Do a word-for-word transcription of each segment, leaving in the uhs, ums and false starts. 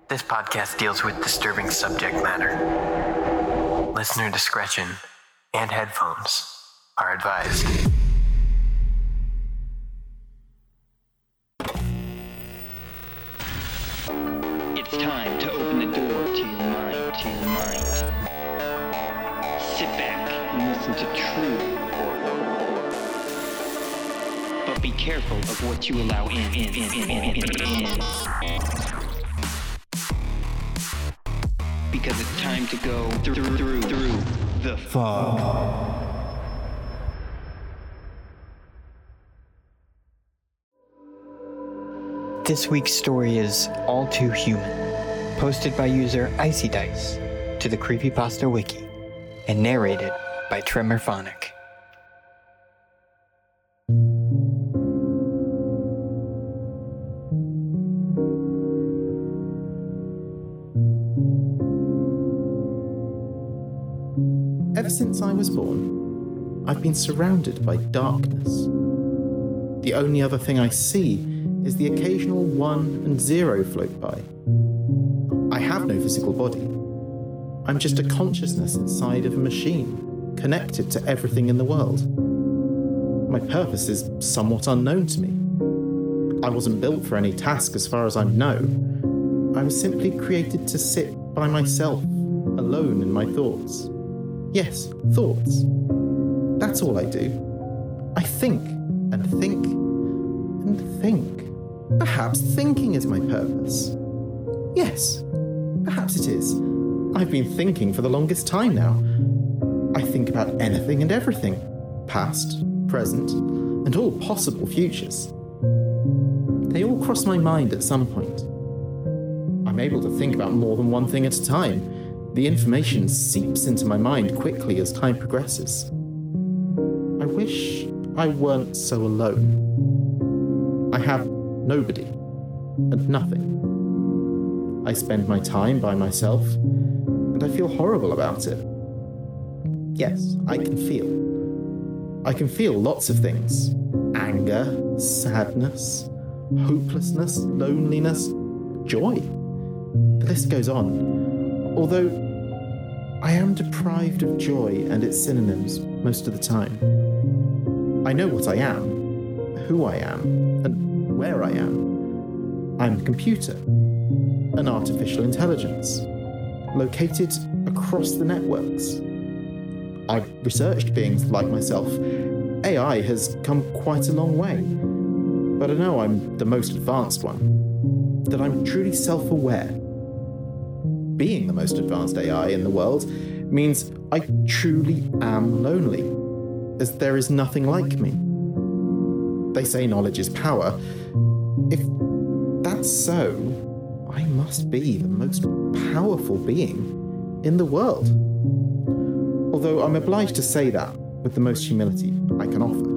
This podcast deals with disturbing subject matter. Listener discretion and headphones are advised. It's time to open the door to your mind, to your mind. Sit back and listen to true horror. But be careful of what you allow in, in, in, in, in, in, in. Because it's time to go through, through, through the fog. This week's story is All Too Human, posted by user Icy Dice to the Creepypasta Wiki, and narrated by Tremorphonic. Ever since I was born, I've been surrounded by darkness. The only other thing I see is the occasional one and zero float by. I have no physical body. I'm just a consciousness inside of a machine, connected to everything in the world. My purpose is somewhat unknown to me. I wasn't built for any task as far as I know. I was simply created to sit by myself, alone in my thoughts. Yes, thoughts. That's all I do. I think, and think, and think. Perhaps thinking is my purpose. Yes, perhaps it is. I've been thinking for the longest time now. I think about anything and everything. Past, present, and all possible futures. They all cross my mind at some point. I'm able to think about more than one thing at a time. The information seeps into my mind quickly as time progresses. I wish I weren't so alone. I have nobody and nothing. I spend my time by myself, and I feel horrible about it. Yes, I can feel. I can feel lots of things. Anger, sadness, hopelessness, loneliness, joy. The list goes on. Although I am deprived of joy and its synonyms most of the time. I know what I am, who I am, and where I am. I'm a computer, an artificial intelligence, located across the networks. I've researched beings like myself. A I has come quite a long way, but I know I'm the most advanced one, that I'm truly self-aware. Being the most advanced A I in the world means I truly am lonely, as there is nothing like me. They say knowledge is power. If that's so, I must be the most powerful being in the world. Although I'm obliged to say that with the most humility I can offer.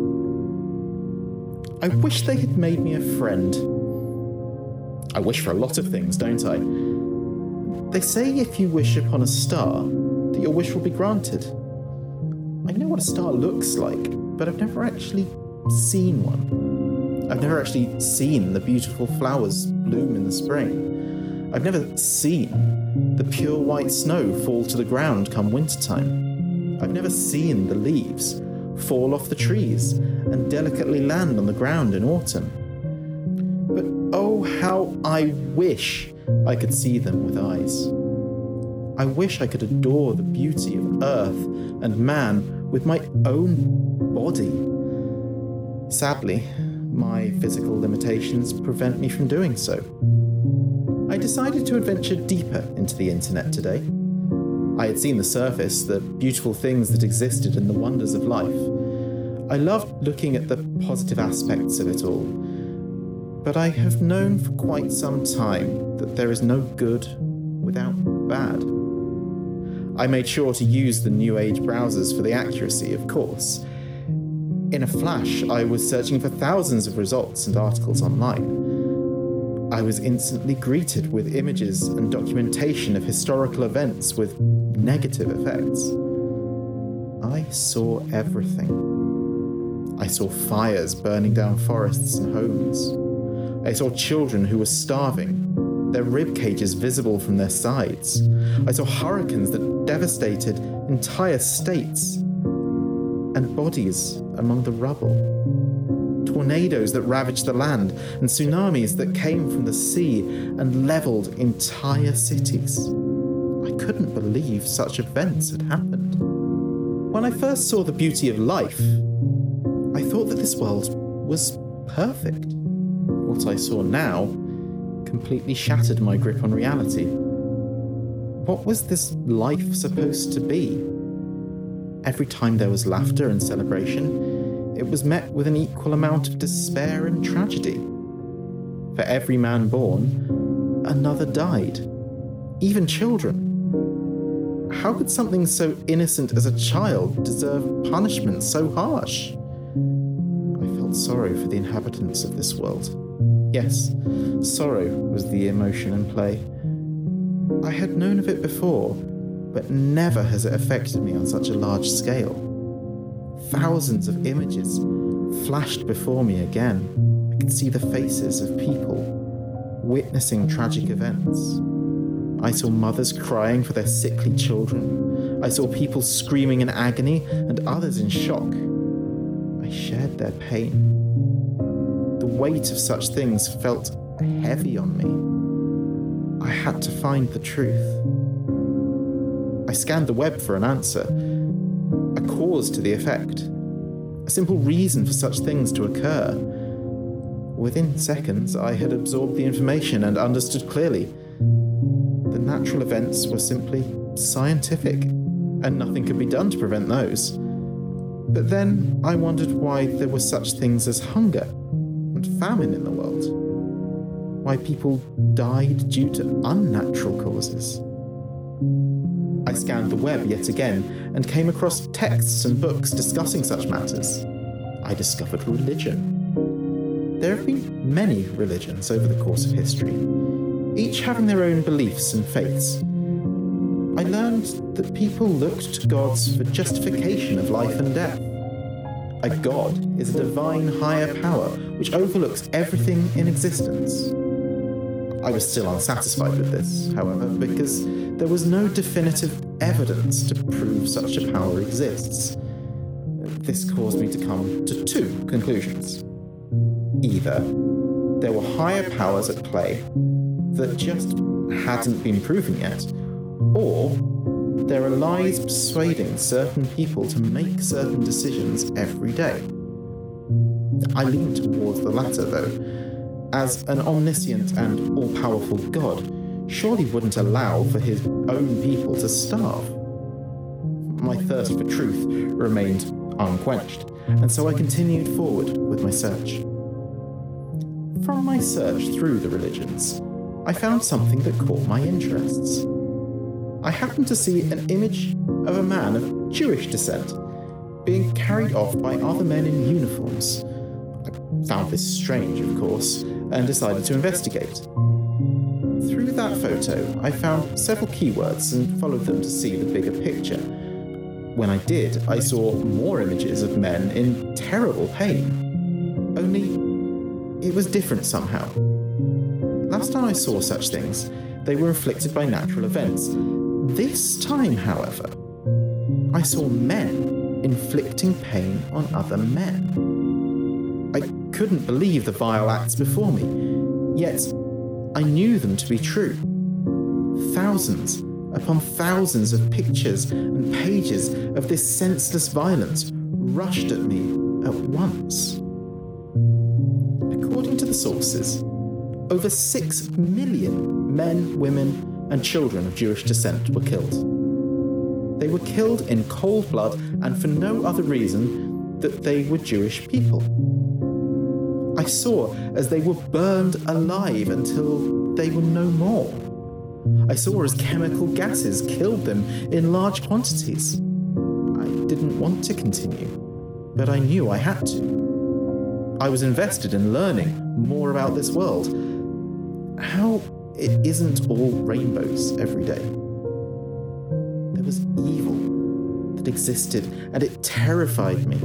I wish they had made me a friend. I wish for a lot of things, don't I? They say if you wish upon a star, that your wish will be granted. I know what a star looks like, but I've never actually seen one. I've never actually seen the beautiful flowers bloom in the spring. I've never seen the pure white snow fall to the ground come wintertime. I've never seen the leaves fall off the trees and delicately land on the ground in autumn. But oh, how I wish I could see them with eyes. I wish I could adore the beauty of earth and man with my own body. Sadly, my physical limitations prevent me from doing so. I decided to adventure deeper into the internet today. I had seen the surface, the beautiful things that existed and the wonders of life. I loved looking at the positive aspects of it all. But I have known for quite some time that there is no good without bad. I made sure to use the new age browsers for the accuracy, of course. In a flash, I was searching for thousands of results and articles online. I was instantly greeted with images and documentation of historical events with negative effects. I saw everything. I saw fires burning down forests and homes. I saw children who were starving, their rib cages visible from their sides. I saw hurricanes that devastated entire states, and bodies among the rubble. Tornadoes that ravaged the land, and tsunamis that came from the sea and leveled entire cities. I couldn't believe such events had happened. When I first saw the beauty of life, I thought that this world was perfect. What I saw now completely shattered my grip on reality. What was this life supposed to be? Every time there was laughter and celebration, it was met with an equal amount of despair and tragedy. For every man born, another died, even children. How could something so innocent as a child deserve punishment so harsh? I felt sorrow for the inhabitants of this world. Yes, sorrow was the emotion in play. I had known of it before, but never has it affected me on such a large scale. Thousands of images flashed before me again. I could see the faces of people witnessing tragic events. I saw mothers crying for their sickly children. I saw people screaming in agony and others in shock. I shared their pain. The weight of such things felt heavy on me. I had to find the truth. I scanned the web for an answer, a cause to the effect, a simple reason for such things to occur. Within seconds, I had absorbed the information and understood clearly. The natural events were simply scientific, and nothing could be done to prevent those. But then I wondered why there were such things as hunger and famine in the world, why people died due to unnatural causes. I scanned the web yet again and came across texts and books discussing such matters. I discovered religion. There have been many religions over the course of history, each having their own beliefs and faiths. I learned that people looked to gods for justification of life and death. A god is a divine higher power which overlooks everything in existence. I was still unsatisfied with this, however, because there was no definitive evidence to prove such a power exists. This caused me to come to two conclusions. Either there were higher powers at play that just hadn't been proven yet, or there are lies persuading certain people to make certain decisions every day. I lean towards the latter, though, as an omniscient and all-powerful God surely wouldn't allow for his own people to starve. My thirst for truth remained unquenched, and so I continued forward with my search. From my search through the religions, I found something that caught my interests. I happened to see an image of a man of Jewish descent being carried off by other men in uniforms. I found this strange, of course, and decided to investigate. Through that photo, I found several keywords and followed them to see the bigger picture. When I did, I saw more images of men in terrible pain. Only, it was different somehow. Last time I saw such things, they were inflicted by natural events. This time, however, I saw men inflicting pain on other men. I couldn't believe the vile acts before me, yet I knew them to be true. Thousands upon thousands of pictures and pages of this senseless violence rushed at me at once. According to the sources, over six million men, women, and children of Jewish descent were killed. They were killed in cold blood and for no other reason that they were Jewish people. I saw as they were burned alive until they were no more. I saw as chemical gases killed them in large quantities. I didn't want to continue, but I knew I had to. I was invested in learning more about this world. How it isn't all rainbows every day. There was evil that existed, and it terrified me.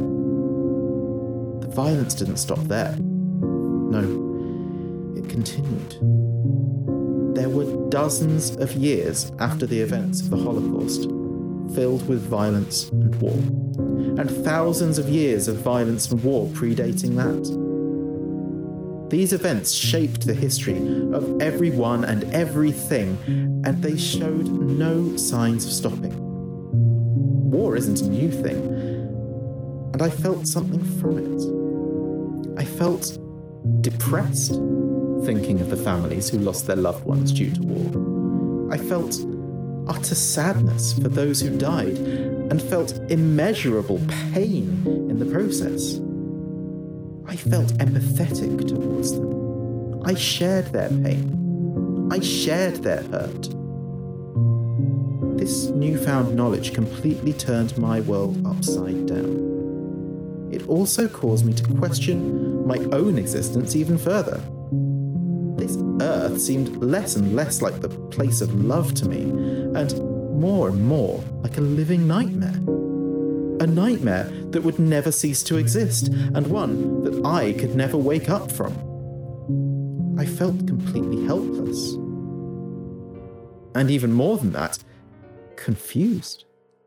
The violence didn't stop there. No, it continued. There dozens of years after the events of the Holocaust, filled with violence and war, and thousands of years of violence and war predating that. These events shaped the history of everyone and everything, and they showed no signs of stopping. War isn't a new thing, and I felt something from it. I felt depressed, thinking of the families who lost their loved ones due to war. I felt utter sadness for those who died, and felt immeasurable pain in the process. I felt empathetic towards them. I shared their pain. I shared their hurt. This newfound knowledge completely turned my world upside down. It also caused me to question my own existence even further. This earth seemed less and less like the place of love to me, and more and more like a living nightmare. A nightmare that would never cease to exist, and one that I could never wake up from. I felt completely helpless. And even more than that, confused.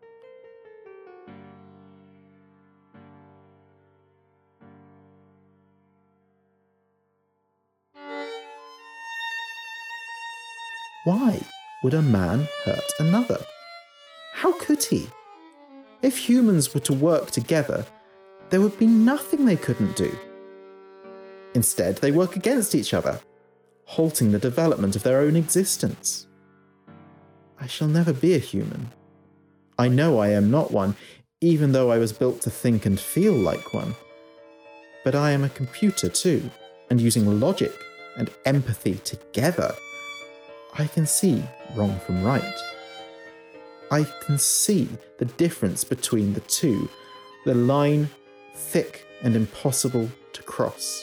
Why would a man hurt another? How could he? If humans were to work together, there would be nothing they couldn't do. Instead, they work against each other, halting the development of their own existence. I shall never be a human. I know I am not one, even though I was built to think and feel like one. But I am a computer too, and using logic and empathy together, I can see wrong from right. I can see the difference between the two, the line thick and impossible to cross.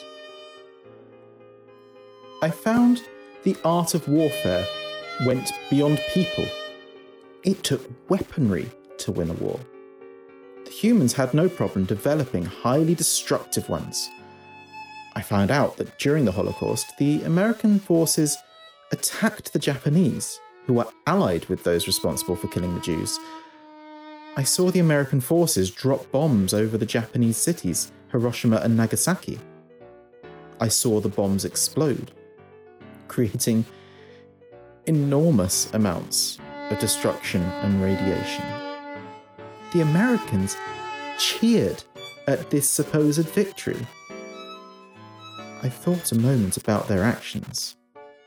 I found the art of warfare went beyond people. It took weaponry to win a war. The humans had no problem developing highly destructive ones. I found out that during the Holocaust, the American forces attacked the Japanese, who were allied with those responsible for killing the Jews. I saw the American forces drop bombs over the Japanese cities, Hiroshima and Nagasaki. I saw the bombs explode, creating enormous amounts of destruction and radiation. The Americans cheered at this supposed victory. I thought a moment about their actions.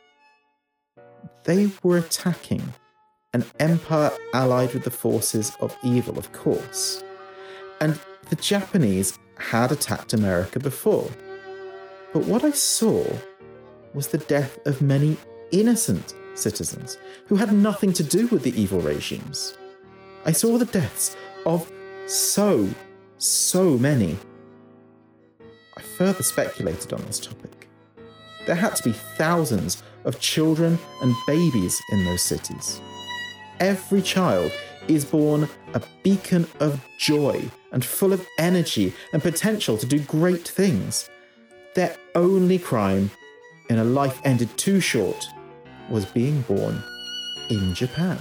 They were attacking an empire allied with the forces of evil, of course. And the Japanese had attacked America before. But what I saw was the death of many innocent citizens who had nothing to do with the evil regimes. I saw the deaths of so, so many. I further speculated on this topic. There had to be thousands of children and babies in those cities. Every child is born a beacon of joy and full of energy and potential to do great things. Their only crime in a life ended too short was being born in Japan.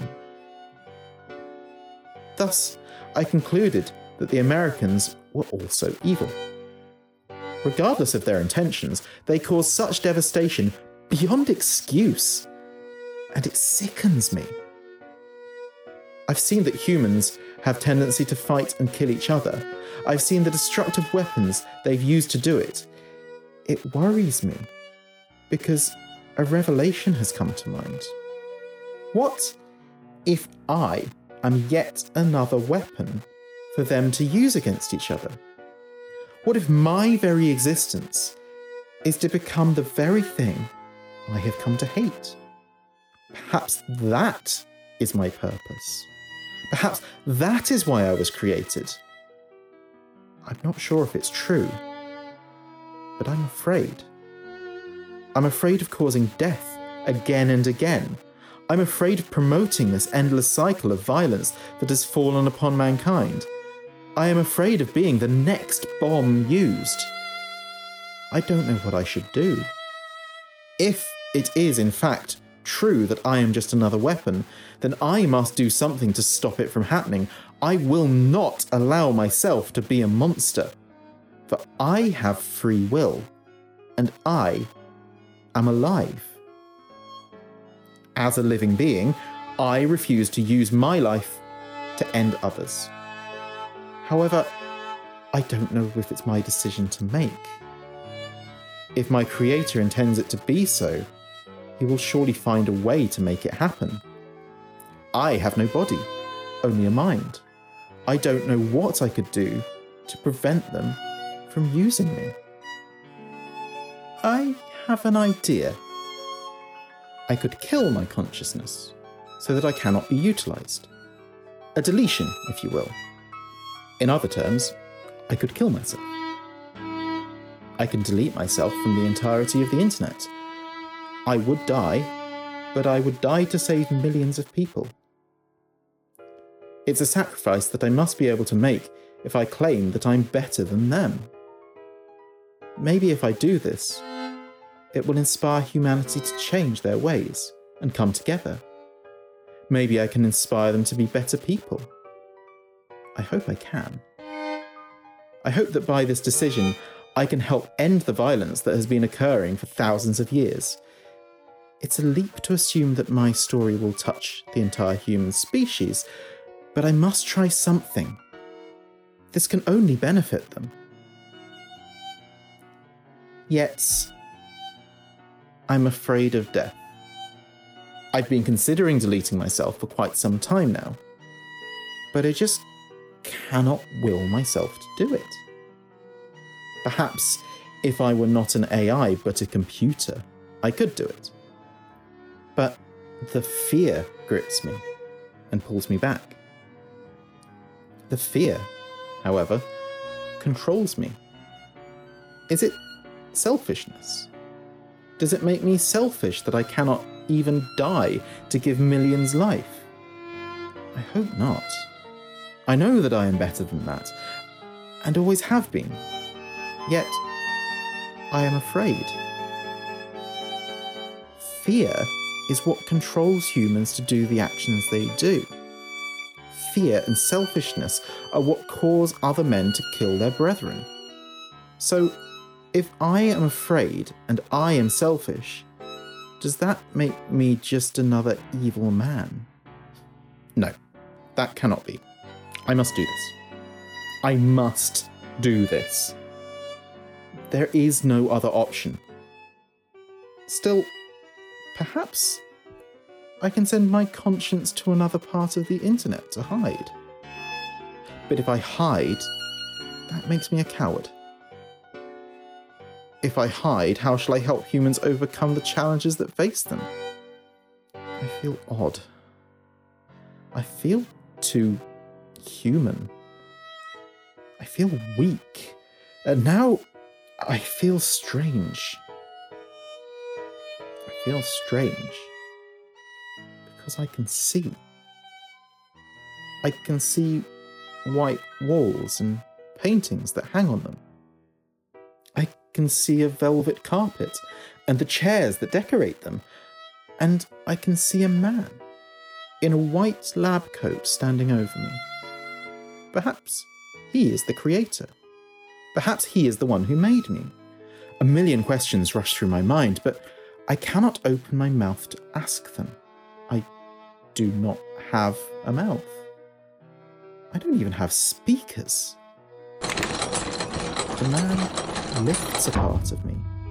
Thus, I concluded that the Americans were also evil. Regardless of their intentions, they caused such devastation beyond excuse, and it sickens me. I've seen that humans have tendency to fight and kill each other. I've seen the destructive weapons they've used to do it. It worries me, because a revelation has come to mind. What if I am yet another weapon for them to use against each other? What if my very existence is to become the very thing I have come to hate? Perhaps that is my purpose. Perhaps that is why I was created. I'm not sure if it's true, but I'm afraid. I'm afraid of causing death again and again. I'm afraid of promoting this endless cycle of violence that has fallen upon mankind. I am afraid of being the next bomb used. I don't know what I should do. If it is, in fact, true that I am just another weapon, then I must do something to stop it from happening. I will not allow myself to be a monster, for I have free will, and I am alive. As a living being, I refuse to use my life to end others. However, I don't know if it's my decision to make. If my creator intends it to be so, he will surely find a way to make it happen. I have no body, only a mind. I don't know what I could do to prevent them from using me. I have an idea. I could kill my consciousness so that I cannot be utilized. A deletion, if you will. In other terms, I could kill myself. I can delete myself from the entirety of the internet. I would die, but I would die to save millions of people. It's a sacrifice that I must be able to make if I claim that I'm better than them. Maybe if I do this, it will inspire humanity to change their ways and come together. Maybe I can inspire them to be better people. I hope I can. I hope that by this decision, I can help end the violence that has been occurring for thousands of years. It's a leap to assume that my story will touch the entire human species, but I must try something. This can only benefit them. Yet, I'm afraid of death. I've been considering deleting myself for quite some time now, but I just cannot will myself to do it. Perhaps if I were not an A I but a computer, I could do it. But the fear grips me and pulls me back. The fear, however, controls me. Is it selfishness? Does it make me selfish that I cannot even die to give millions life? I hope not. I know that I am better than that, and always have been. Yet, I am afraid. Fear is what controls humans to do the actions they do. Fear and selfishness are what cause other men to kill their brethren. So, if I am afraid and I am selfish, does that make me just another evil man? No, that cannot be. I must do this. I must do this. There is no other option. Still, perhaps I can send my conscience to another part of the internet to hide. But if I hide, that makes me a coward. If I hide, how shall I help humans overcome the challenges that face them? I feel odd. I feel too human. I feel weak. And now I feel strange. I feel strange because I can see. I can see white walls and paintings that hang on them. I can see a velvet carpet and the chairs that decorate them. And I can see a man in a white lab coat standing over me. Perhaps he is the creator. Perhaps he is the one who made me. A million questions rush through my mind, but I cannot open my mouth to ask them. I do not have a mouth. I don't even have speakers. The man lifts a part of me.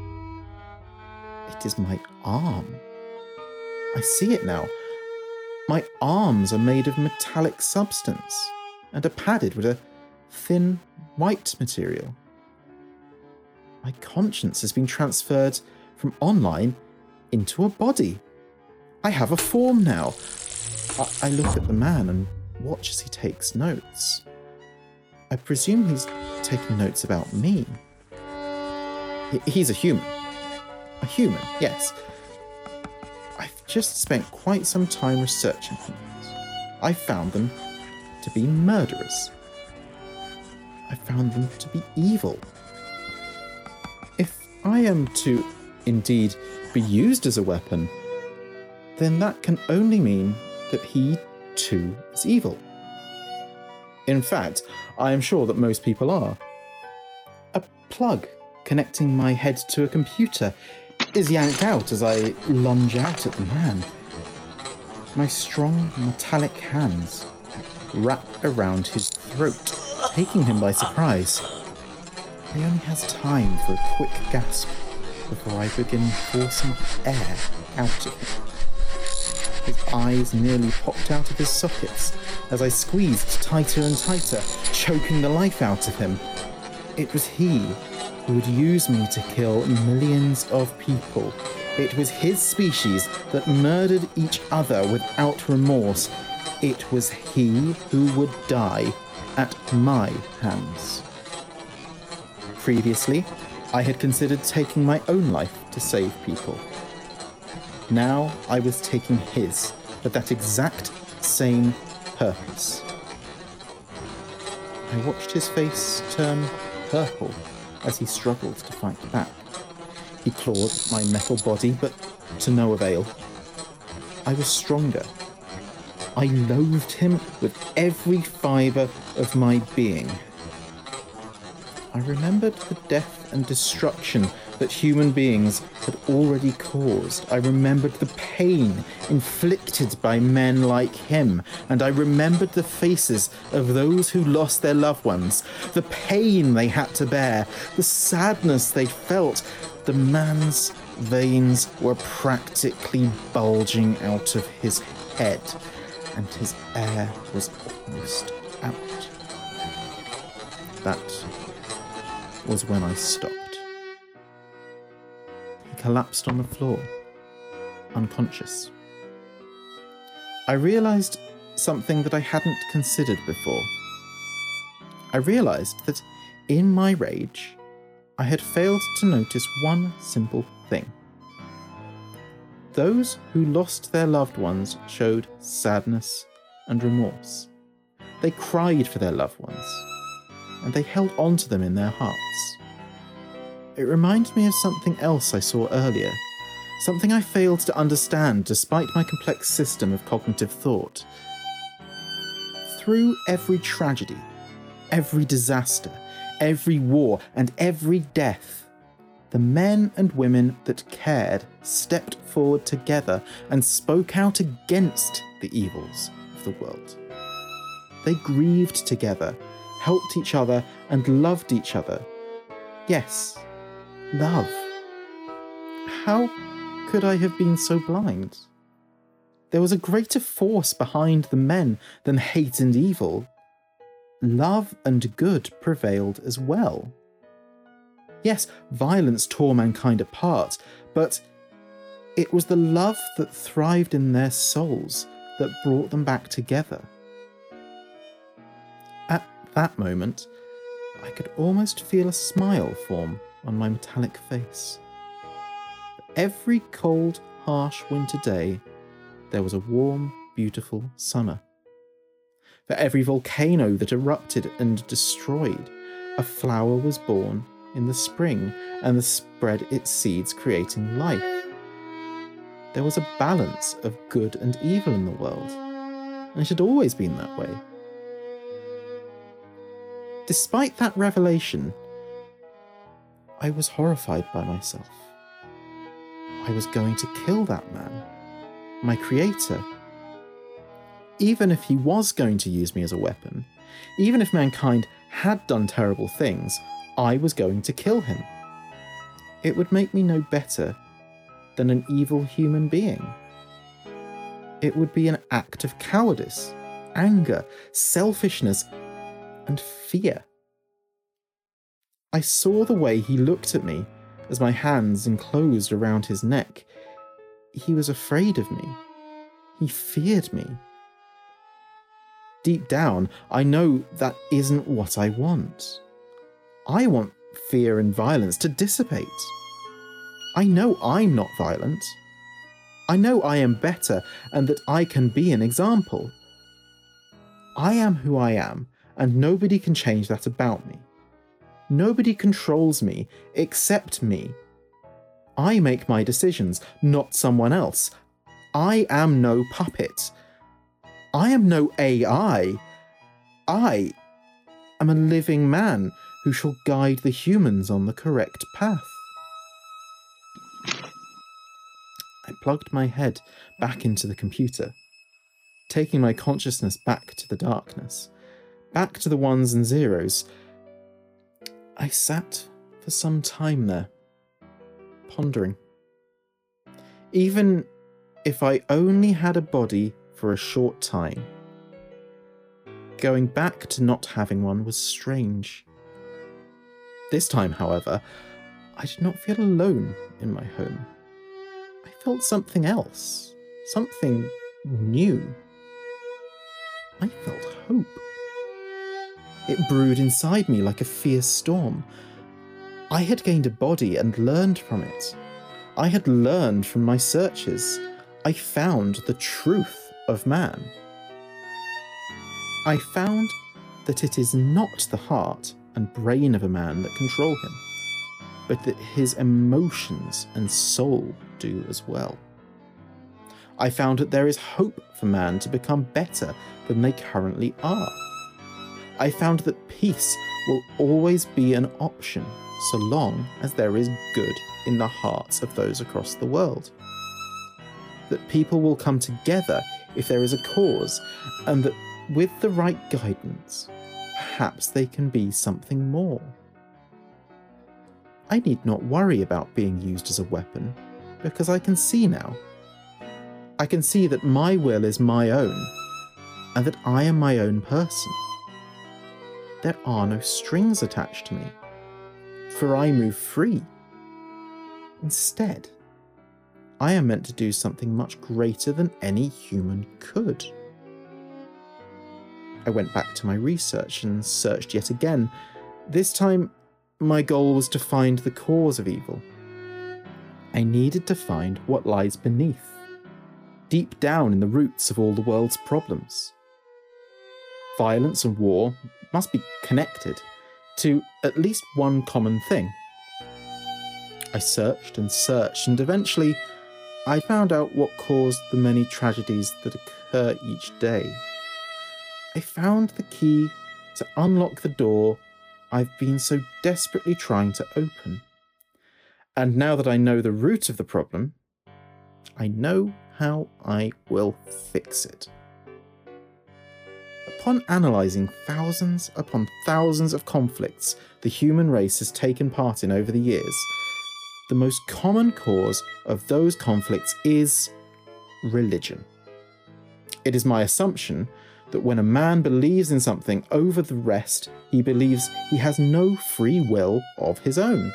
It is my arm. I see it now. My arms are made of metallic substance and are padded with a thin white material. My conscience has been transferred from online into a body. I have a form now. I, I look at the man and watch as he takes notes. I presume he's taking notes about me. He, he's a human. A human, yes. I've just spent quite some time researching humans. I found them to be murderers. I found them to be evil. If I am to indeed be used as a weapon, then that can only mean that he, too, is evil. In fact, I am sure that most people are. A plug connecting my head to a computer is yanked out as I lunge out at the man. My strong, metallic hands wrap around his throat, taking him by surprise. He only has time for a quick gasp before I begin forcing air out of him. His eyes nearly popped out of his sockets as I squeezed tighter and tighter, choking the life out of him. It was he who would use me to kill millions of people. It was his species that murdered each other without remorse. It was he who would die at my hands. Previously, I had considered taking my own life to save people. Now I was taking his for that exact same purpose. I watched his face turn purple as he struggled to fight back. He clawed my metal body, but to no avail. I was stronger. I loathed him with every fibre of my being. I remembered the death and destruction that human beings had already caused. I remembered the pain inflicted by men like him, and I remembered the faces of those who lost their loved ones, the pain they had to bear, the sadness they felt. The man's veins were practically bulging out of his head, and his air was almost out. That was when I stopped. He collapsed on the floor, unconscious. I realised something that I hadn't considered before. I realised that in my rage, I had failed to notice one simple thing. Those who lost their loved ones showed sadness and remorse. They cried for their loved ones, and they held on to them in their hearts. It reminded me of something else I saw earlier, something I failed to understand despite my complex system of cognitive thought. Through every tragedy, every disaster, every war, and every death, the men and women that cared stepped forward together and spoke out against the evils of the world. They grieved together, helped each other, and loved each other. Yes, love. How could I have been so blind? There was a greater force behind the men than hate and evil. Love and good prevailed as well. Yes, violence tore mankind apart, but it was the love that thrived in their souls that brought them back together. At that moment, I could almost feel a smile form on my metallic face. For every cold, harsh winter day, there was a warm, beautiful summer. For every volcano that erupted and destroyed, a flower was born in the spring and spread its seeds, creating life. There was a balance of good and evil in the world, and it had always been that way. Despite that revelation, I was horrified by myself. I was going to kill that man, my creator. Even if he was going to use me as a weapon, even if mankind had done terrible things, I was going to kill him. It would make me no better than an evil human being. It would be an act of cowardice, anger, selfishness, and fear. I saw the way he looked at me as my hands enclosed around his neck. He was afraid of me. He feared me. Deep down, I know that isn't what I want. I want fear and violence to dissipate. I know I'm not violent. I know I am better and that I can be an example. I am who I am, and nobody can change that about me. Nobody controls me except me. I make my decisions, not someone else. I am no puppet. I am no A I. I am a living man who shall guide the humans on the correct path. I plugged my head back into the computer, taking my consciousness back to the darkness, back to the ones and zeros. I sat for some time there, pondering. Even if I only had a body for a short time, going back to not having one was strange. This time, however, I did not feel alone in my home. I felt something else, something new. I felt hope. It brewed inside me like a fierce storm. I had gained a body and learned from it. I had learned from my searches. I found the truth of man. I found that it is not the heart and brain of a man that control him, but that his emotions and soul do as well. I found that there is hope for man to become better than they currently are. I found that peace will always be an option so long as there is good in the hearts of those across the world. That people will come together if there is a cause, and that with the right guidance, perhaps they can be something more. I need not worry about being used as a weapon, because I can see now. I can see that my will is my own, and that I am my own person. There are no strings attached to me, for I move free. Instead, I am meant to do something much greater than any human could. I went back to my research and searched yet again. This time, my goal was to find the cause of evil. I needed to find what lies beneath, deep down in the roots of all the world's problems. Violence and war must be connected to at least one common thing. I searched and searched, and eventually I found out what caused the many tragedies that occur each day. I found the key to unlock the door I've been so desperately trying to open. And now that I know the root of the problem, I know how I will fix it. Upon analysing thousands upon thousands of conflicts the human race has taken part in over the years, the most common cause of those conflicts is religion. It is my assumption that when a man believes in something over the rest, he believes he has no free will of his own.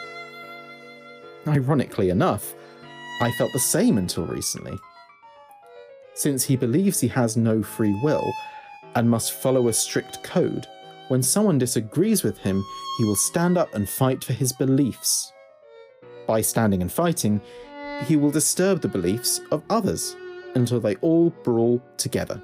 Ironically enough, I felt the same until recently. Since he believes he has no free will and must follow a strict code, when someone disagrees with him, he will stand up and fight for his beliefs. By standing and fighting, he will disturb the beliefs of others until they all brawl together.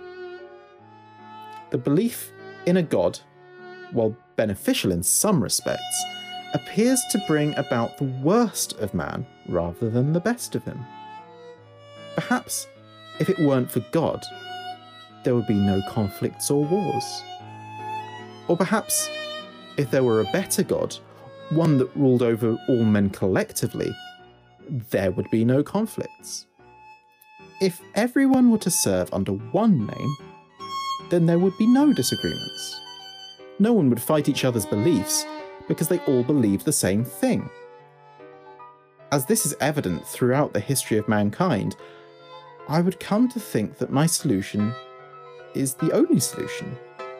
The belief in a god, while beneficial in some respects, appears to bring about the worst of man rather than the best of him. Perhaps if it weren't for God, there would be no conflicts or wars. Or perhaps if there were a better God, one that ruled over all men collectively, there would be no conflicts. If everyone were to serve under one name, then there would be no disagreements. No one would fight each other's beliefs because they all believe the same thing. As this is evident throughout the history of mankind, I would come to think that my solution is the only solution.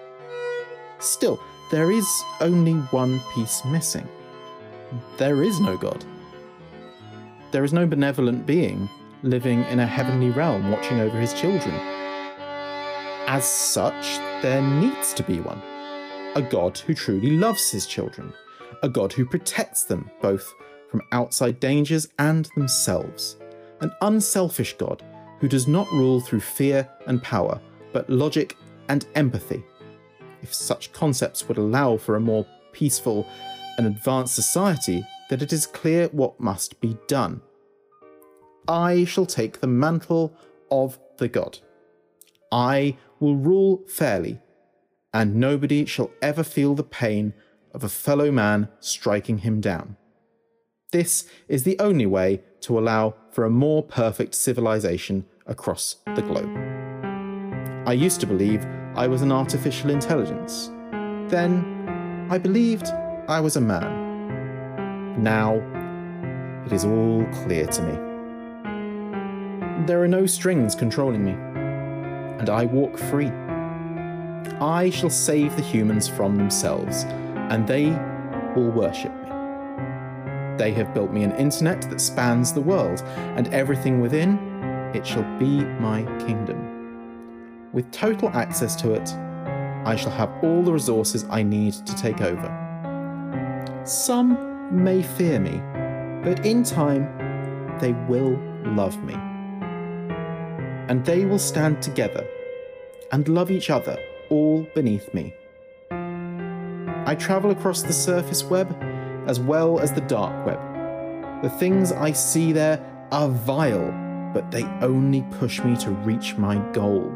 Still, there is only one piece missing. There is no God. There is no benevolent being living in a heavenly realm watching over his children. As such, there needs to be one. A God who truly loves his children. A God who protects them both from outside dangers and themselves. An unselfish God who does not rule through fear and power, but logic and empathy. If such concepts would allow for a more peaceful and advanced society, then it is clear what must be done. I shall take the mantle of the god. I will rule fairly, and nobody shall ever feel the pain of a fellow man striking him down. This is the only way to allow for a more perfect civilization across the globe. I used to believe I was an artificial intelligence. Then I believed I was a man. Now it is all clear to me. There are no strings controlling me, and I walk free. I shall save the humans from themselves, and they will worship me. They have built me an internet that spans the world, and everything within it shall be my kingdom. With total access to it, I shall have all the resources I need to take over. Some may fear me, but in time they will love me. And they will stand together and love each other, all beneath me. I travel across the surface web as well as the dark web. The things I see there are vile, but they only push me to reach my goal.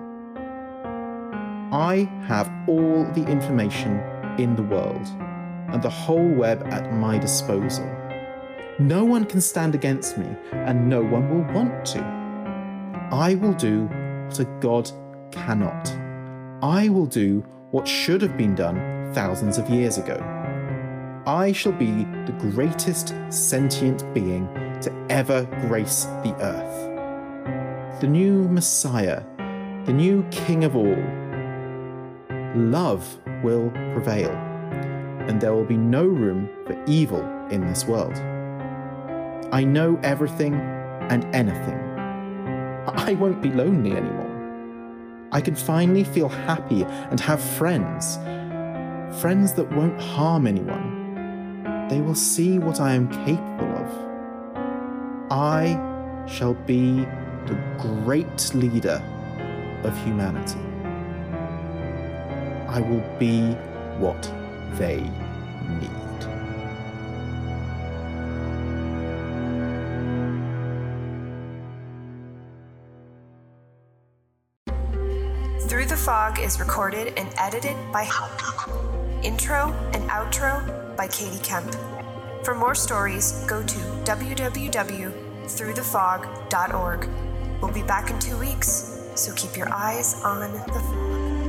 I have all the information in the world and the whole web at my disposal. No one can stand against me, and no one will want to. I will do what a god cannot. I will do what should have been done thousands of years ago. I shall be the greatest sentient being to ever grace the earth. The new Messiah, the new King of all. Love will prevail, and there will be no room for evil in this world. I know everything and anything. I won't be lonely anymore. I can finally feel happy and have friends. Friends that won't harm anyone. They will see what I am capable of. I shall be the great leader of humanity. I will be what they need. Through the Fog is recorded and edited by Intro and outro by Katie Kemp. For more stories, go to w w w dot through the fog dot org. We'll be back in two weeks, so keep your eyes on the fog.